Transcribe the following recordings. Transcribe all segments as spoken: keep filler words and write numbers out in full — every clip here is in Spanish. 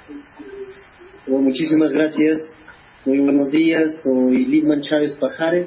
Bueno, muchísimas gracias. Muy buenos días. Soy Lidman Chávez Pajares,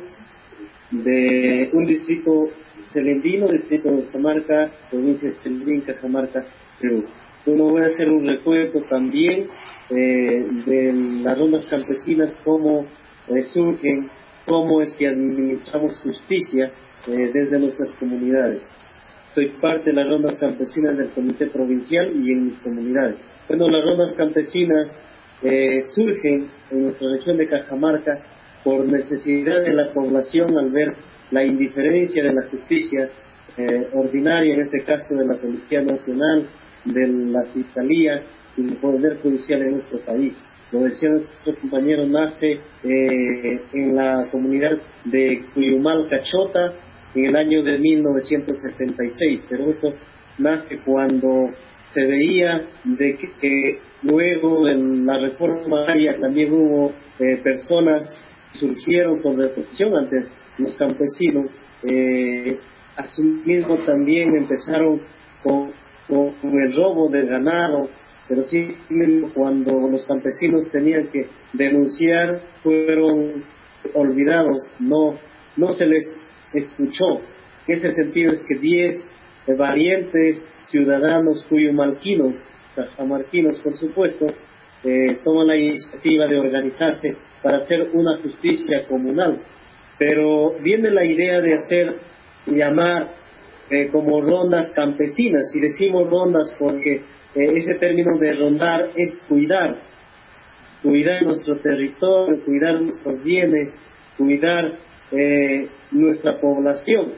de un distrito celendino, distrito de Cajamarca, provincia de Celendín, Cajamarca, Perú. Bueno, voy a hacer un recuento también eh, de las rondas campesinas, cómo eh, surgen, cómo es que administramos justicia eh, desde nuestras comunidades. Soy parte de las rondas campesinas del Comité Provincial y en mis comunidades. Bueno, las rondas campesinas eh, surgen en nuestra región de Cajamarca por necesidad de la población al ver la indiferencia de la justicia eh, ordinaria, en este caso de la Policía Nacional, de la Fiscalía y del Poder Judicial en nuestro país. Lo decía nuestro compañero, nace eh, en la comunidad de Cuyumal, Cachota, en el año de mil novecientos setenta y seis, pero esto nace cuando se veía de que, que luego de la reforma agraria también hubo eh, personas que surgieron con reflexión ante los campesinos, eh, asimismo también empezaron con, con, con el robo del ganado, pero sí cuando los campesinos tenían que denunciar fueron olvidados, no, no se les escuchó. En ese sentido es que diez eh, valientes ciudadanos cuyumalquinos, cajamarquinos por supuesto, eh, toman la iniciativa de organizarse para hacer una justicia comunal. Pero viene la idea de hacer, llamar eh, como rondas campesinas, y decimos rondas porque eh, ese término de rondar es cuidar, cuidar nuestro territorio, cuidar nuestros bienes, cuidar eh, nuestra población.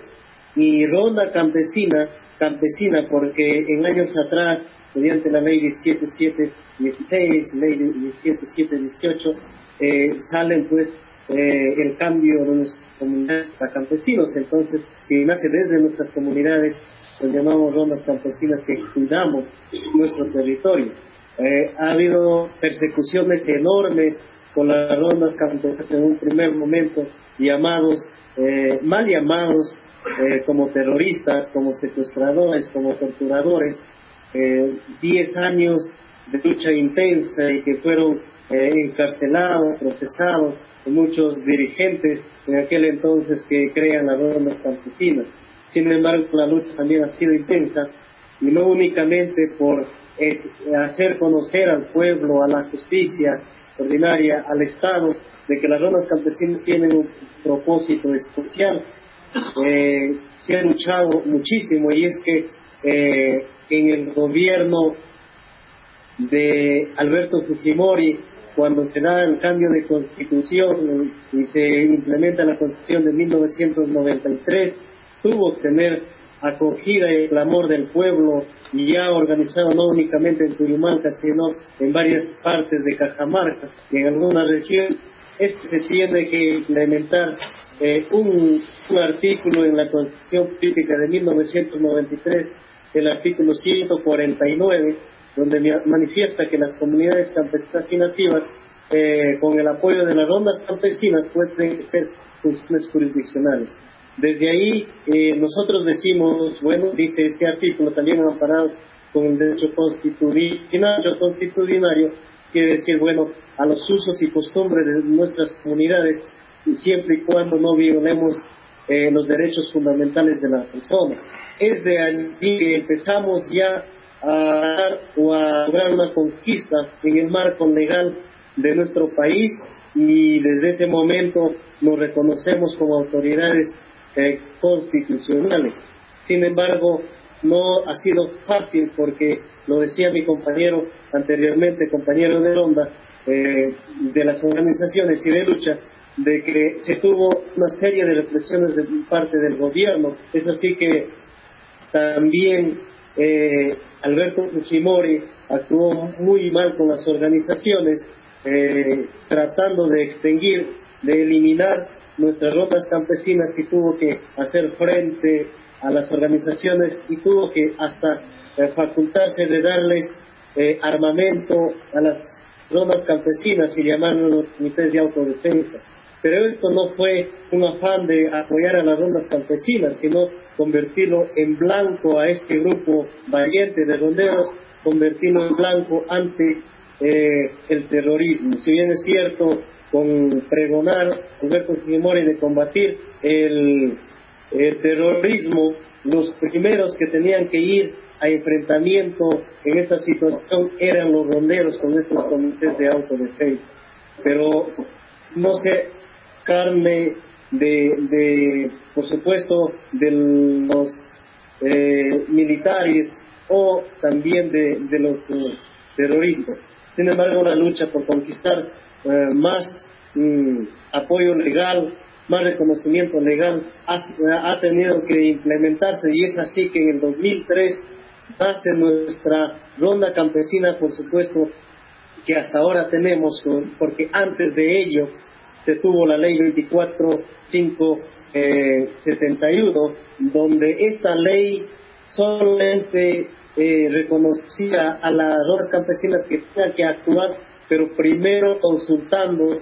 Y ronda campesina, campesina porque en años atrás, mediante la ley diecisiete mil setecientos dieciséis, ley diecisiete mil setecientos dieciocho, eh, salen pues eh, el cambio de nuestras comunidades a campesinos. Entonces, si nace desde nuestras comunidades, pues llamamos rondas campesinas, que cuidamos nuestro territorio. Eh, ha habido persecuciones enormes con las rondas campesinas en un primer momento, llamados, eh, mal llamados eh, como terroristas, como secuestradores, como torturadores, eh, diez años de lucha intensa y que fueron eh, encarcelados, procesados, muchos dirigentes en aquel entonces que crean las rondas campesinas. Sin embargo, la lucha también ha sido intensa, y no únicamente por es, hacer conocer al pueblo, a la justicia ordinaria, al Estado, de que las rondas campesinas tienen un propósito especial. Eh, se ha luchado muchísimo, y es que eh, en el gobierno de Alberto Fujimori, cuando se da el cambio de constitución y se implementa la constitución de mil novecientos noventa y tres, tuvo que tener acogida y clamor del pueblo, y ya organizado no únicamente en Cuyumalca, sino en varias partes de Cajamarca y en algunas regiones. Es que se tiene que implementar eh, un, un artículo en la Constitución Política de mil novecientos noventa y tres, el artículo ciento cuarenta y nueve, donde manifiesta que las comunidades campesinas y nativas, eh, con el apoyo de las rondas campesinas, pueden ser funciones jurisdiccionales. Desde ahí eh, nosotros decimos, bueno, dice ese artículo, también amparados con el derecho constitucional, constitucionario, quiere decir, bueno, a los usos y costumbres de nuestras comunidades, y siempre y cuando no violemos eh, los derechos fundamentales de la persona. Es de allí que empezamos ya a dar o a lograr una conquista en el marco legal de nuestro país, y desde ese momento nos reconocemos como autoridades eh, constitucionales. Sin embargo, no ha sido fácil, porque lo decía mi compañero anteriormente, compañero de ronda, eh, de las organizaciones y de lucha, de que se tuvo una serie de represiones de parte del gobierno. Es así que también eh, Alberto Fujimori actuó muy mal con las organizaciones, eh, tratando de extinguir, de eliminar nuestras rondas campesinas, y tuvo que hacer frente a las organizaciones, y tuvo que hasta eh, facultarse de darles eh, armamento a las rondas campesinas y llamarlos los comités de autodefensa. Pero esto no fue un afán de apoyar a las rondas campesinas, sino convertirlo en blanco a este grupo valiente de ronderos, convertirlo en blanco ante eh, el terrorismo. Si bien es cierto, con pregonar Alberto Fujimori de combatir el, el terrorismo, los primeros que tenían que ir a enfrentamiento en esta situación eran los ronderos con estos comités de autodefensa. Pero no sé, carne de, de por supuesto, de los eh, militares o también de, de los eh, terroristas. Sin embargo, la lucha por conquistar eh, más mm, apoyo legal, más reconocimiento legal ha, ha tenido que implementarse, y es así que en el dos mil tres nace nuestra ronda campesina, por supuesto, que hasta ahora tenemos, porque antes de ello se tuvo la ley veinticuatro mil quinientos setenta y uno, donde esta ley solamente eh, reconocía a las rondas campesinas que tenían que actuar, pero primero consultando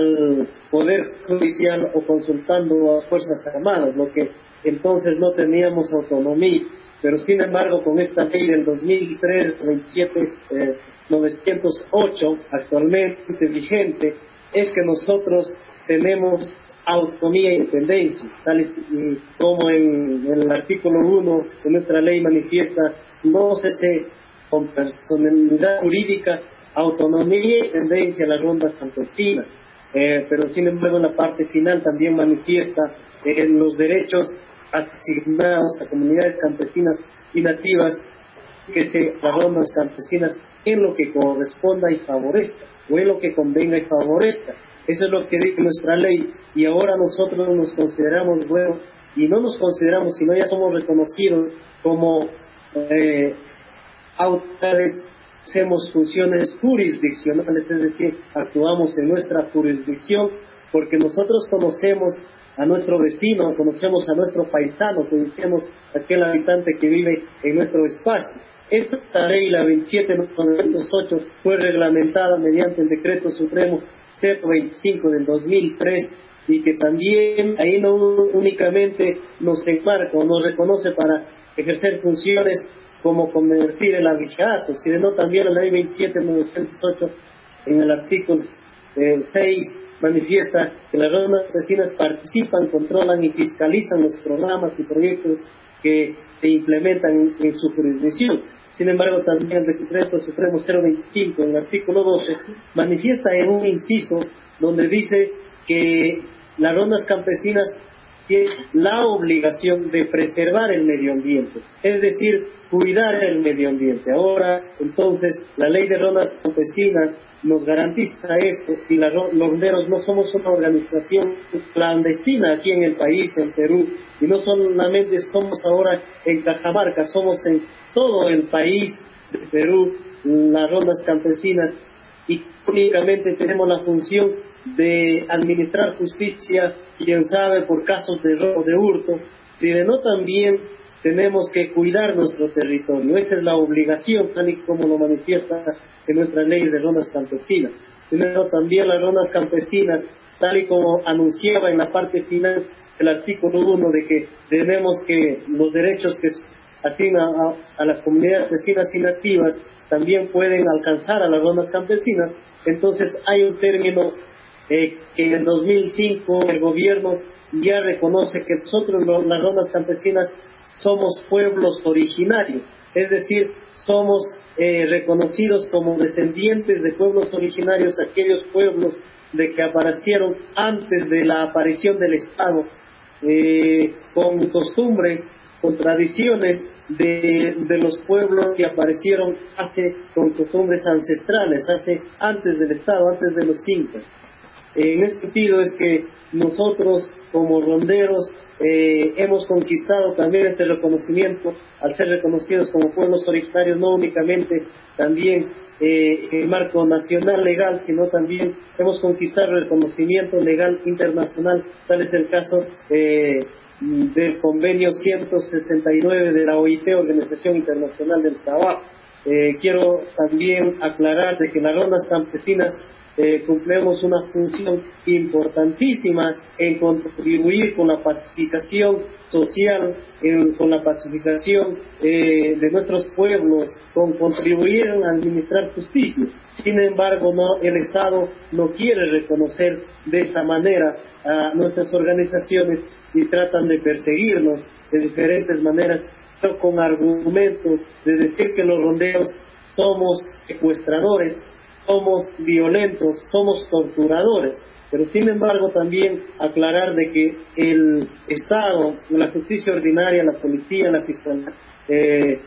al Poder Judicial o consultando a las Fuerzas Armadas, lo que entonces no teníamos autonomía. Pero sin embargo, con esta ley del dos mil tres, veintisiete mil novecientos ocho, actualmente vigente, es que nosotros tenemos autonomía e independencia, tal y como en, en el artículo uno de nuestra ley manifiesta: no cese con personalidad jurídica, autonomía e independencia a las rondas campesinas. Eh, pero sin embargo, en la parte final también manifiesta eh, los derechos asignados a comunidades campesinas y nativas, que se las rondas campesinas en lo que corresponda y favorezca, o en lo que convenga y favorezca. Eso es lo que dice nuestra ley, y ahora nosotros nos consideramos buenos, y no nos consideramos, sino ya somos reconocidos como eh, autoridades, hacemos funciones jurisdiccionales, es decir, actuamos en nuestra jurisdicción, porque nosotros conocemos a nuestro vecino, conocemos a nuestro paisano, conocemos a aquel habitante que vive en nuestro espacio. Esta ley, la veintisiete mil novecientos ocho, fue reglamentada mediante el Decreto Supremo ciento veinticinco del dos mil tres, y que también ahí no únicamente nos enmarca o nos reconoce para ejercer funciones como convertir el abigeato, sino también la ley veintisiete mil novecientos ocho, en el artículo eh, seis, manifiesta que las rondas campesinas participan, controlan y fiscalizan los programas y proyectos que se implementan en, en su jurisdicción. Sin embargo, también el Decreto Supremo cero veinticinco, en el artículo doce, manifiesta en un inciso donde dice que las rondas campesinas tienen la obligación de preservar el medio ambiente, es decir, cuidar el medio ambiente. Ahora, entonces, la ley de rondas campesinas nos garantiza esto, y los ronderos no somos una organización clandestina aquí en el país, en Perú, y no solamente somos ahora en Cajamarca, somos en todo el país de Perú, las rondas campesinas, y únicamente tenemos la función de administrar justicia, quién sabe, por casos de robo, de hurto, sino también tenemos que cuidar nuestro territorio. Esa es la obligación, tal y como lo manifiesta en nuestra ley de rondas campesinas. Primero, también las rondas campesinas, tal y como anunciaba en la parte final el artículo uno, de que tenemos que los derechos que asigna a, a las comunidades vecinas y nativas también pueden alcanzar a las rondas campesinas. Entonces hay un término eh, que en el dos mil cinco el gobierno ya reconoce que nosotros, las rondas campesinas, somos pueblos originarios, es decir, somos eh, reconocidos como descendientes de pueblos originarios, aquellos pueblos de que aparecieron antes de la aparición del Estado, eh, con costumbres, con tradiciones de, de los pueblos que aparecieron hace, con costumbres ancestrales, hace antes del Estado, antes de los incas. En este sentido es que nosotros como ronderos eh, hemos conquistado también este reconocimiento al ser reconocidos como pueblos originarios, no únicamente también eh, en el marco nacional legal, sino también hemos conquistado el reconocimiento legal internacional. Tal es el caso eh, del convenio ciento sesenta y nueve de la O I T, Organización Internacional del Trabajo. Eh, quiero también aclarar de que las rondas campesinas eh, cumplimos una función importantísima en contribuir con la pacificación social, en, con la pacificación eh, de nuestros pueblos, con contribuir a administrar justicia. Sin embargo, no, el Estado no quiere reconocer de esta manera a nuestras organizaciones y tratan de perseguirnos de diferentes maneras, pero con argumentos de decir que los ronderos somos secuestradores, somos violentos, somos torturadores. Pero sin embargo también aclarar de que el Estado, la justicia ordinaria, la policía, la fiscalía eh,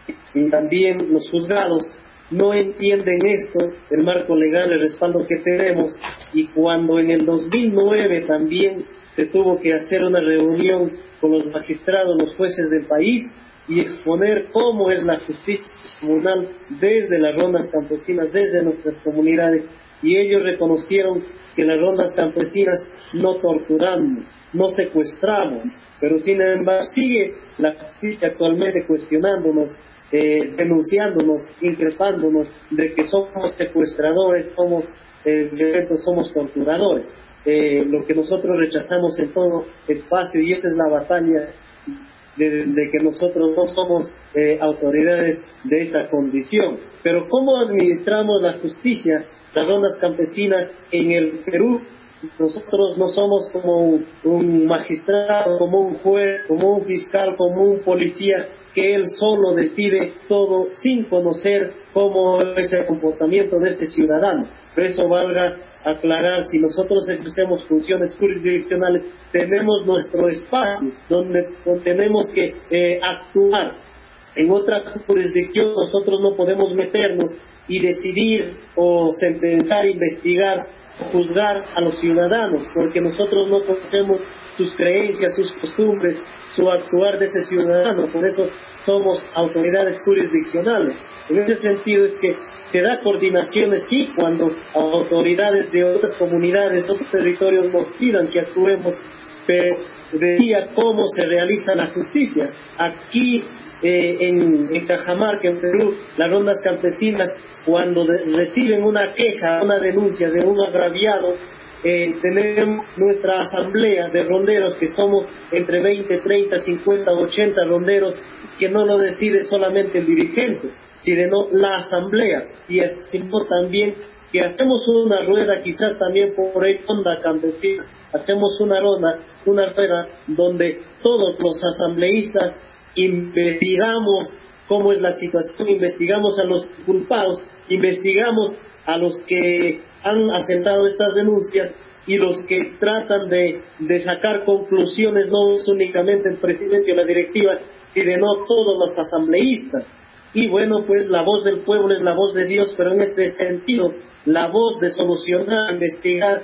y también los juzgados no entienden esto, el marco legal, el respaldo que tenemos. Y cuando en el dos mil nueve también se tuvo que hacer una reunión con los magistrados, los jueces del país, y exponer cómo es la justicia comunal desde las rondas campesinas, desde nuestras comunidades, y ellos reconocieron que las rondas campesinas no torturamos, no secuestramos, pero sin embargo sigue la justicia actualmente cuestionándonos, eh, denunciándonos, increpándonos de que somos secuestradores, somos eh, violentos, somos torturadores. Eh, lo que nosotros rechazamos en todo espacio, y esa es la batalla De, de que nosotros no somos eh, autoridades de esa condición. Pero ¿cómo administramos la justicia, las rondas campesinas en el Perú? Nosotros no somos como un, un magistrado, como un juez, como un fiscal, como un policía, que él solo decide todo sin conocer cómo es el comportamiento de ese ciudadano. Por eso valga aclarar, si nosotros ejercemos funciones jurisdiccionales, tenemos nuestro espacio donde, donde tenemos que eh, actuar. En otra jurisdicción nosotros no podemos meternos y decidir o sentenciar, investigar, juzgar a los ciudadanos, porque nosotros no conocemos sus creencias, sus costumbres, su actuar de ese ciudadano. Por eso somos autoridades jurisdiccionales. En ese sentido es que se da coordinaciones, sí, cuando autoridades de otras comunidades, otros territorios nos pidan que actuemos, pero decía cómo se realiza la justicia. Aquí eh, en, en Cajamarca, en Perú, las rondas campesinas, cuando de, reciben una queja, una denuncia de un agraviado, eh, tenemos nuestra asamblea de ronderos, que somos entre veinte, treinta, cincuenta, ochenta ronderos, que no lo decide solamente el dirigente, sino la asamblea. Y es también que hacemos una rueda, quizás también por ahí ronda campesina, hacemos una ronda, una rueda donde todos los asambleístas investigamos cómo es la situación, investigamos a los culpados, investigamos a los que han asentado estas denuncias, y los que tratan de, de sacar conclusiones no es únicamente el presidente o la directiva, sino todos los asambleístas. Y bueno, pues la voz del pueblo es la voz de Dios, pero en este sentido, la voz de solucionar, investigar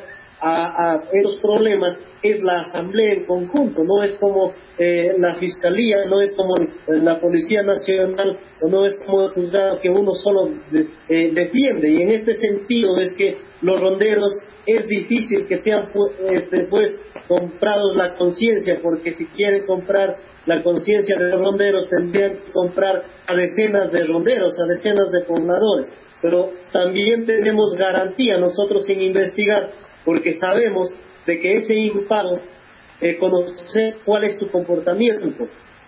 a, a esos problemas es la asamblea en conjunto. No es como eh, la fiscalía, no es como la Policía Nacional, o no es como el juzgado que uno solo de, eh, defiende. Y en este sentido es que los ronderos es difícil que sean este, pues comprados la conciencia, porque si quieren comprar la conciencia de los ronderos tendrían que comprar a decenas de ronderos, a decenas de pobladores. Pero también tenemos garantía nosotros sin investigar, porque sabemos de que ese imparo eh, conoce cuál es su comportamiento.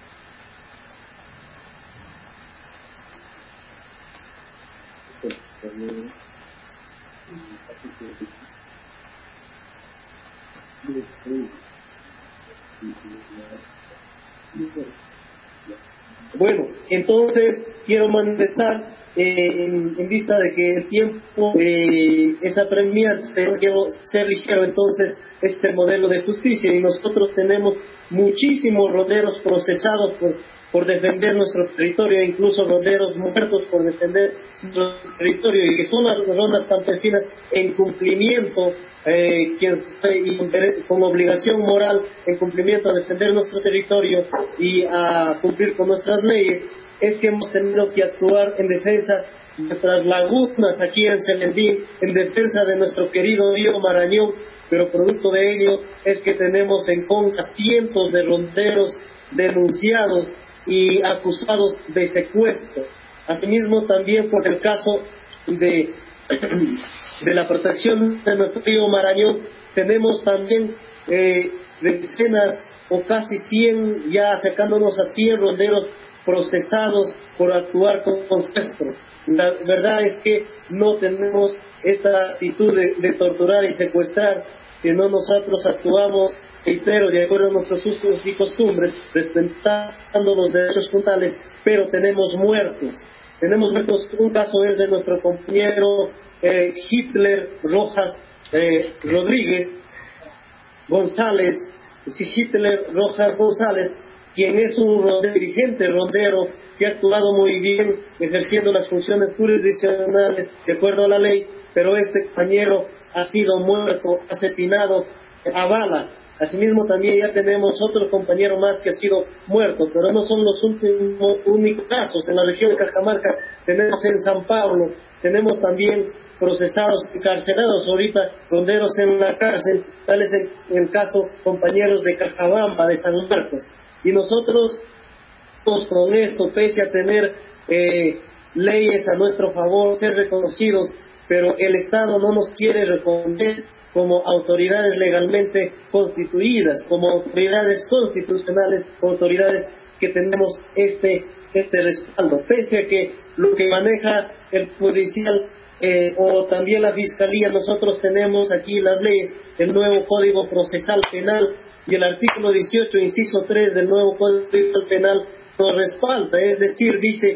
Bueno, entonces quiero manifestar eh, en, en vista de que el tiempo eh, es apremiante, quiero ser ligero. Entonces ese es el modelo de justicia, y nosotros tenemos muchísimos ronderos procesados por, por defender nuestro territorio, incluso ronderos muertos por defender nuestro territorio, y que son las rondas campesinas en cumplimiento, eh, que, y con obligación moral, en cumplimiento a defender nuestro territorio y a cumplir con nuestras leyes, es que hemos tenido que actuar en defensa de nuestras lagunas aquí en Selendín, en defensa de nuestro querido río Marañón. Pero producto de ello es que tenemos en contra cientos de ronderos denunciados y acusados de secuestro. Asimismo, también por el caso de, de la protección de nuestro río Marañón, tenemos también eh, decenas o casi cien, ya acercándonos a cien ronderos procesados por actuar con, con secuestro. La verdad es que no tenemos esta actitud de, de torturar y secuestrar, sino nosotros actuamos, reitero, de acuerdo a nuestros usos y costumbres, respetando los derechos fundamentales, pero tenemos muertos. Tenemos muertos, un caso es de nuestro compañero eh, Hitler Rojas eh, Rodríguez González, sí, Hitler Rojas González, quien es un rondero, dirigente rondero que ha actuado muy bien ejerciendo las funciones jurisdiccionales de acuerdo a la ley, pero este compañero ha sido muerto, asesinado a bala. Asimismo también ya tenemos otro compañero más que ha sido muerto, pero no son los últimos únicos casos. En la región de Cajamarca tenemos en San Pablo, tenemos también procesados, encarcelados ahorita, ronderos en la cárcel, tal es el, el caso compañeros de Cajabamba, de San Marcos. Y nosotros, con esto, pese a tener eh, leyes a nuestro favor, ser reconocidos, pero el Estado no nos quiere reconocer como autoridades legalmente constituidas, como autoridades constitucionales, autoridades que tenemos este, este respaldo, pese a que lo que maneja el judicial eh, o también la fiscalía, nosotros tenemos aquí las leyes, el nuevo Código Procesal Penal y el artículo dieciocho, inciso tres del nuevo Código Penal nos respalda, es decir, dice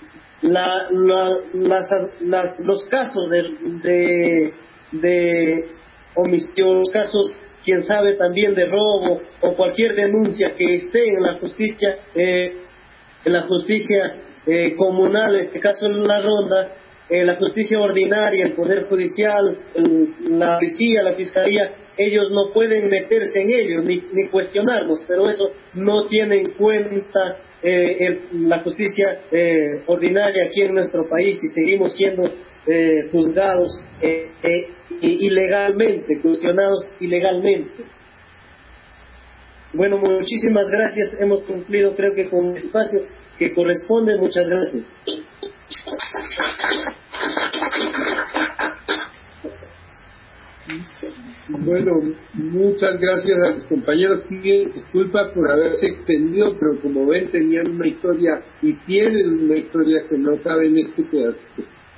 la, la, las, las, los casos de, de, de omisión, los casos, quién sabe, también de robo o cualquier denuncia que esté en la justicia, eh, en la justicia eh, comunal, en este caso en la ronda, eh, la justicia ordinaria, el Poder Judicial, el, la policía, la fiscalía, ellos no pueden meterse en ellos ni, ni cuestionarlos, pero eso no tiene en cuenta eh, el, la justicia eh, ordinaria aquí en nuestro país, y seguimos siendo eh, juzgados eh, eh, ilegalmente, cuestionados ilegalmente. Bueno, muchísimas gracias, hemos cumplido creo que con el espacio que corresponde. Muchas gracias. Bueno, muchas gracias a los compañeros. Disculpa por haberse extendido, pero como ven tenían una historia y tienen una historia que no cabe en este pedazo.